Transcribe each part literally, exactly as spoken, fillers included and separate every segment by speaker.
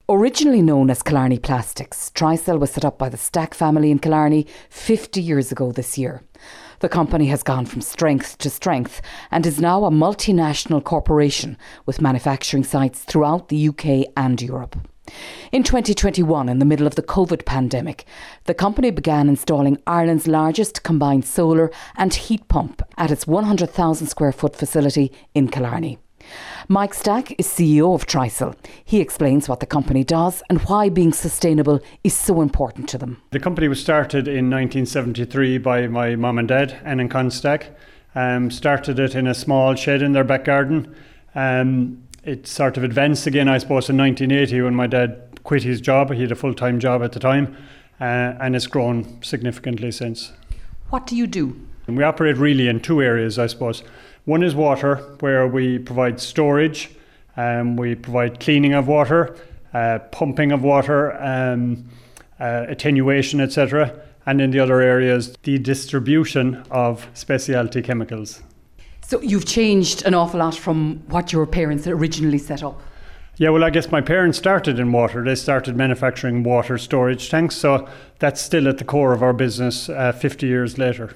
Speaker 1: Originally known as Killarney Plastics, Trisel was set up by the Stack family in Killarney fifty years ago this year. The company has gone from strength to strength and is now a multinational corporation with manufacturing sites throughout the U K and Europe. In twenty twenty-one, in the middle of the COVID pandemic, the company began installing Ireland's largest combined solar and heat pump at its one hundred thousand square foot facility in Killarney. Mike Stack is C E O of Trisel. He explains what the company does and why being sustainable is so important to them.
Speaker 2: The company was started in nineteen seventy-three by my mum and dad, Anne and Con Stack. Um, started it in a small shed in their back garden. Um, it sort of advanced again, I suppose, in nineteen eighty when my dad quit his job. He had a full-time job at the time, uh, and it's grown significantly since.
Speaker 1: What do you do?
Speaker 2: And we operate really in two areas, I suppose. One is water, where we provide storage, um, we provide cleaning of water, uh, pumping of water, um, uh, attenuation, et cetera. And in the other areas, the distribution of specialty chemicals.
Speaker 1: So you've changed an awful lot from what your parents originally set up.
Speaker 2: Yeah, well, I guess my parents started in water. They started manufacturing water storage tanks, so that's still at the core of our business uh, fifty years later.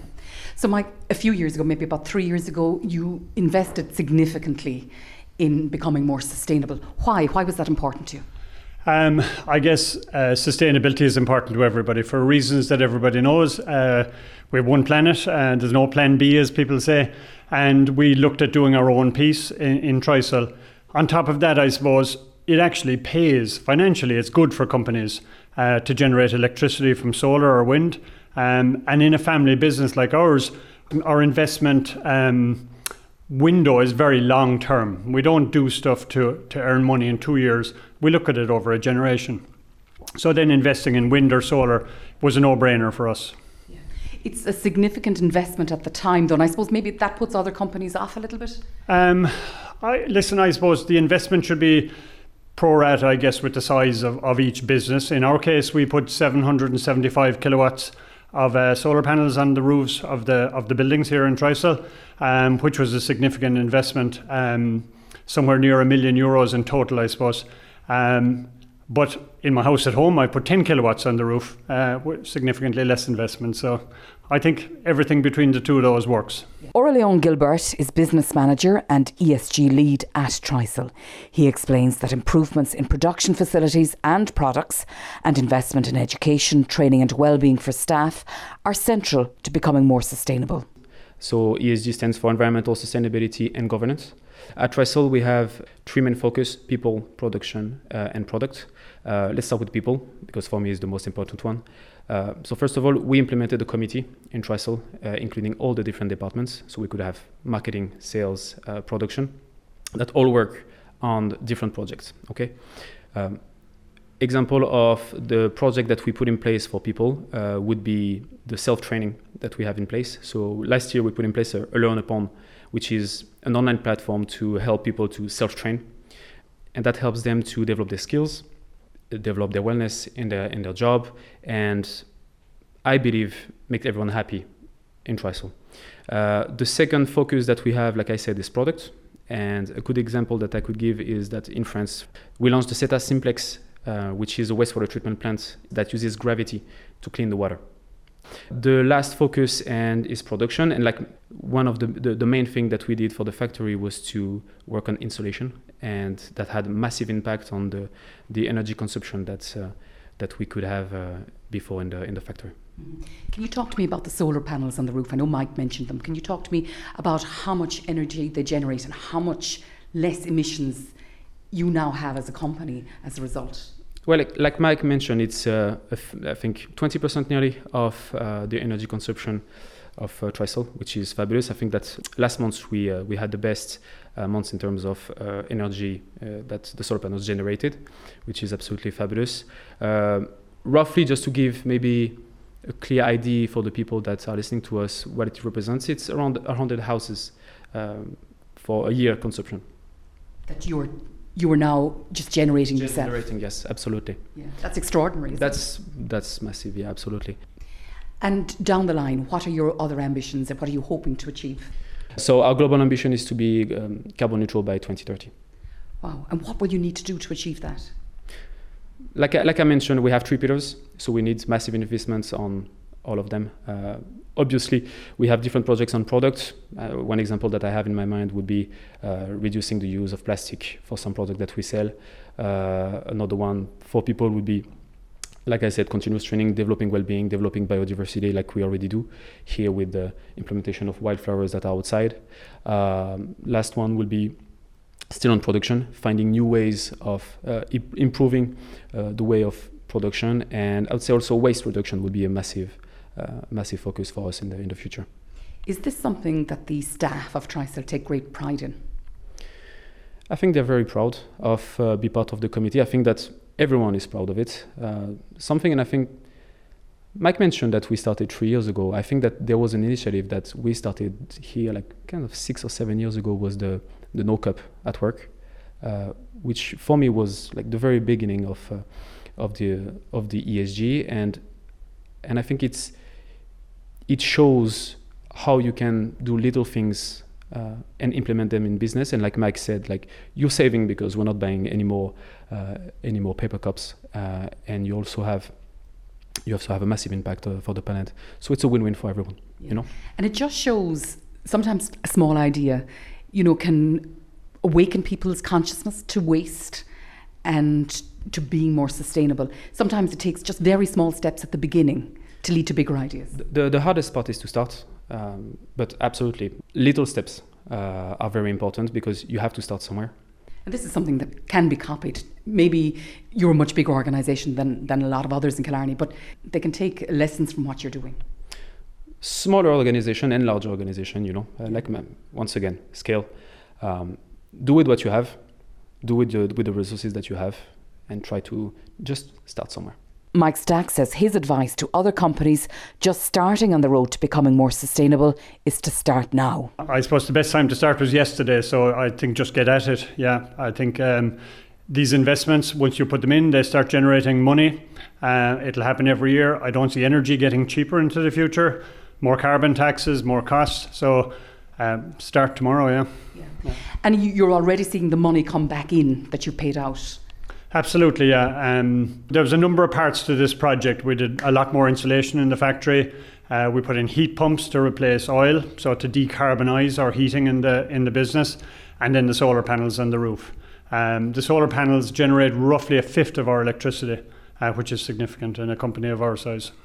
Speaker 1: So Mike, a few years ago, maybe about three years ago, you invested significantly in becoming more sustainable. Why? Why was that important to you?
Speaker 2: Um, I guess uh, sustainability is important to everybody for reasons that everybody knows. Uh, we have one planet and there's no plan B, as people say. And we looked at doing our own piece in, in Trisel. On top of that, I suppose, it actually pays financially. It's good for companies uh, to generate electricity from solar or wind. Um, and in a family business like ours, our investment um, window is very long term. We don't do stuff to, to earn money in two years. We look at it over a generation. So then investing in wind or solar was a no-brainer for us.
Speaker 1: Yeah. It's a significant investment at the time, though, and I suppose maybe that puts other companies off a little bit?
Speaker 2: Um, I, listen, I suppose the investment should be pro rata, I guess, with the size of, of each business. In our case, we put seven hundred seventy-five kilowatts of uh, solar panels on the roofs of the of the buildings here in Trisel, um, which was a significant investment, um, somewhere near a million euros in total, I suppose. Um, but in my house at home, I put ten kilowatts on the roof, uh, with significantly less investment. So I think everything between the two of those works.
Speaker 1: Aurélien Gilbert is business manager and E S G lead at Trisel. He explains that improvements in production facilities and products and investment in education, training and well-being for staff are central to becoming more sustainable.
Speaker 3: So E S G stands for environmental sustainability and governance. At Trisel, we have three main focus: people, production, uh, and product. Uh, let's start with people, because for me it's the most important one. Uh, so first of all, we implemented a committee in Trisel, uh, including all the different departments. So we could have marketing, sales, uh, production, that all work on different projects, okay? Um, example of the project that we put in place for people uh, would be the self-training that we have in place. So last year we put in place a, a Learn Upon, which is an online platform to help people to self-train. And that helps them to develop their skills, develop their wellness in their in their job, and I believe make everyone happy in Trisel. Uh, the second focus that we have, like I said, is product. And a good example that I could give is that in France, we launched the CETA Simplex, uh, which is a wastewater treatment plant that uses gravity to clean the water. The last focus and is production, and like one of the, the the main thing that we did for the factory was to work on insulation, and that had a massive impact on the the energy consumption that uh, that we could have uh, before in the in the factory.
Speaker 1: Can you talk to me about the solar panels on the roof? I know Mike mentioned them. Can you talk to me about how much energy they generate and how much less emissions you now have as a company as a result?
Speaker 3: Well, like, like Mike mentioned, it's uh, I think twenty percent nearly of uh, the energy consumption of uh, Trisel, which is fabulous. I think that last month we uh, we had the best uh, months in terms of uh, energy uh, that the solar panels generated, which is absolutely fabulous. Uh, roughly, just to give maybe a clear idea for the people that are listening to us, what it represents, it's around one hundred houses um, for a year consumption.
Speaker 1: That you're you are now just generating yourself.
Speaker 3: Generating, yes, absolutely.
Speaker 1: Yeah, that's extraordinary. Isn't
Speaker 3: that's
Speaker 1: it?
Speaker 3: that's massive, yeah, absolutely.
Speaker 1: And down the line, what are your other ambitions and what are you hoping to achieve?
Speaker 3: So our global ambition is to be um, carbon neutral by twenty thirty.
Speaker 1: Wow, and what will you need to do to achieve that?
Speaker 3: like, like I mentioned, we have three pillars, so we need massive investments on all of them. Uh, obviously, we have different projects on products. Uh, one example that I have in my mind would be uh, reducing the use of plastic for some products that we sell. Uh, another one for people would be, like I said, continuous training, developing well-being, developing biodiversity, like we already do here with the implementation of wildflowers that are outside. Um, last one will be still on production, finding new ways of uh, I- improving uh, the way of production, and I would say also waste reduction would be a massive, uh, massive focus for us in the in the future.
Speaker 1: Is this something that the staff of Trisel take great pride in?
Speaker 3: I think they're very proud of uh, be part of the committee. I think that everyone is proud of it. Uh, something, and I think Mike mentioned that we started three years ago. I think that there was an initiative that we started here, like kind of six or seven years ago, was the the No Cup at Work, uh, which for me was like the very beginning of uh, of the of the E S G, and and I think it's it shows how you can do little things uh, and implement them in business. And like Mike said, like you're saving because we're not buying any more uh, any more paper cups, uh, and you also have you also have a massive impact uh, for the planet. So it's a win-win for everyone,
Speaker 1: Yeah.
Speaker 3: you know.
Speaker 1: And it just shows sometimes a small idea, you know, can awaken people's consciousness to waste and to being more sustainable. Sometimes it takes just very small steps at the beginning to lead to bigger ideas.
Speaker 3: The the hardest part is to start, um, but absolutely, little steps uh, are very important because you have to start somewhere.
Speaker 1: And this is something that can be copied. Maybe you're a much bigger organisation than, than a lot of others in Killarney, but they can take lessons from what you're doing.
Speaker 3: Smaller organization and larger organization, you know, uh, like um, once again, scale. Um, do with what you have, do with the, with the resources that you have, and try to just start somewhere.
Speaker 1: Mike Stack says his advice to other companies just starting on the road to becoming more sustainable is to start now.
Speaker 2: I suppose the best time to start was yesterday, so I think just get at it. Yeah, I think um, these investments, once you put them in, they start generating money. Uh, it'll happen every year. I don't see energy getting cheaper into the future. More carbon taxes, more costs. So um, start tomorrow, yeah.
Speaker 1: Yeah. Yeah. And you, you're already seeing the money come back in that you paid out.
Speaker 2: Absolutely, yeah. Um, there was a number of parts to this project. We did a lot more insulation in the factory. Uh, we put in heat pumps to replace oil, so to decarbonise our heating in the in the business, and then the solar panels on the roof. Um, the solar panels generate roughly a fifth of our electricity, uh, which is significant in a company of our size.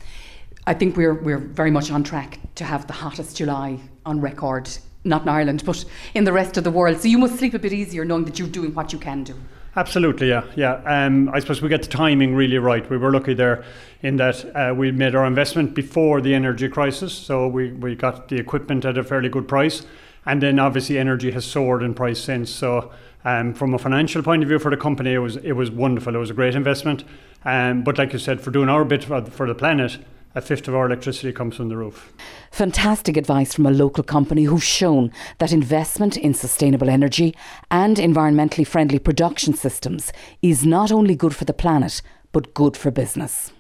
Speaker 1: I think we're we're very much on track to have the hottest July on record, not in Ireland, but in the rest of the world. So you must sleep a bit easier knowing that you're doing what you can do.
Speaker 2: Absolutely, yeah, yeah. Um, I suppose we get the timing really right. We were lucky there in that uh, we made our investment before the energy crisis, so we, we got the equipment at a fairly good price, and then obviously energy has soared in price since. So um, from a financial point of view for the company, it was it was wonderful. It was a great investment. Um, but like you said, for doing our bit for, for the planet, a fifth of our electricity comes from the roof.
Speaker 1: Fantastic advice from a local company who's shown that investment in sustainable energy and environmentally friendly production systems is not only good for the planet, but good for business.